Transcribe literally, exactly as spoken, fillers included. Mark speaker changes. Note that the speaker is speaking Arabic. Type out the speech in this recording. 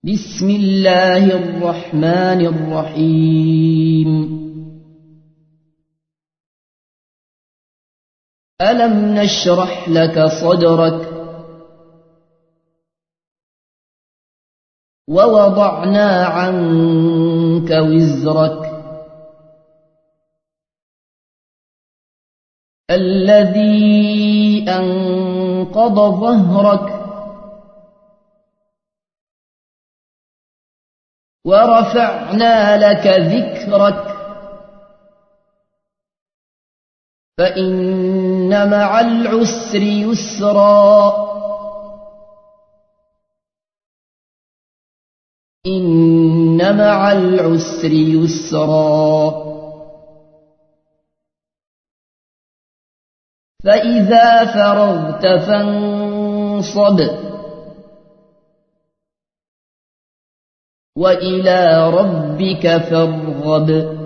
Speaker 1: بسم الله الرحمن الرحيم. ألم نشرح لك صدرك ووضعنا عنك وزرك الذي أنقض ظهرك ورفعنا لك ذكرك فإن مع العسر يسرا إن مع العسر يسرا فإذا فرغت فانصب وإلى ربك فارغب.